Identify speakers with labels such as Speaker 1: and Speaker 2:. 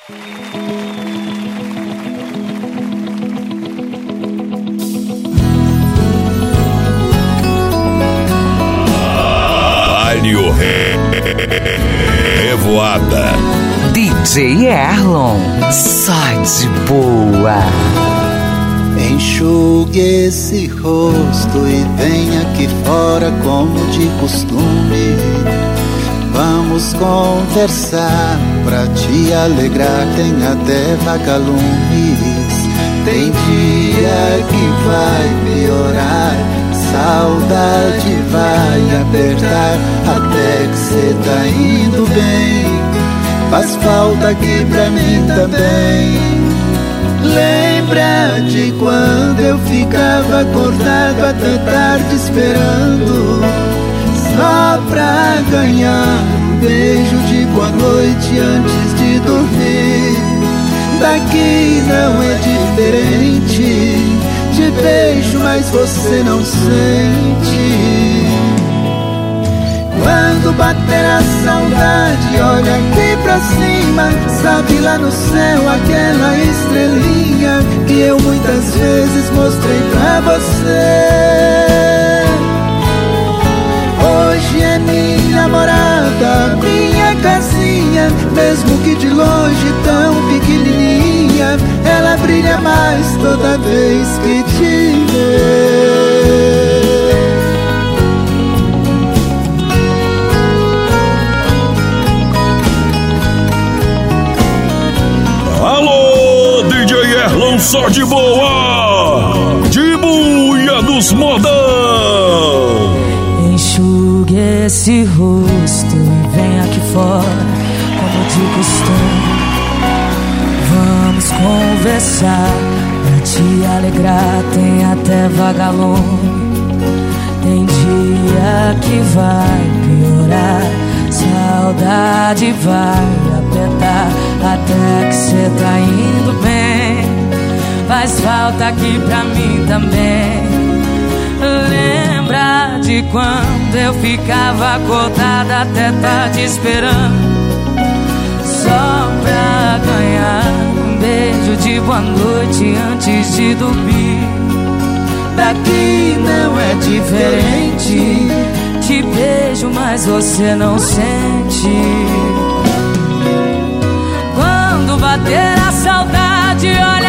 Speaker 1: Revoada.
Speaker 2: DJ Erlon, só de boa.
Speaker 3: Enxugue esse rosto e venha aqui fora como de costume. Vamos conversar pra te alegrar, tem até vagalumes. Tem dia que vai piorar, saudade vai apertar, até que cê tá indo bem. Faz falta aqui pra mim também. Lembra de quando eu ficava acordado até tarde esperando, só pra ganhar um beijo de boa noite antes de dormir. Daqui não é diferente, te beijo mas você não sente. Quando bater a saudade, olha aqui pra cima, sabe lá no céu aquela estrelinha que eu muitas vezes mostrei pra você. Hoje é minha morada, minha casinha, mesmo que de longe tão pequenininha, ela brilha mais toda vez que te vê.
Speaker 1: Alô, DJ Erlon, só de boa, de buia dos modão.
Speaker 4: Enxugue esse rosto e vem aqui fora, como de costume. Vamos conversar, pra te alegrar, tem até vagalume. Tem dia que vai piorar, saudade vai apertar, até que cê tá indo bem. Faz falta aqui pra mim também. Lembra de quando eu ficava acordada até tarde esperando, só pra ganhar um beijo de boa noite antes de dormir. Daqui não é diferente, te beijo mas você não sente. Quando bater a saudade, olha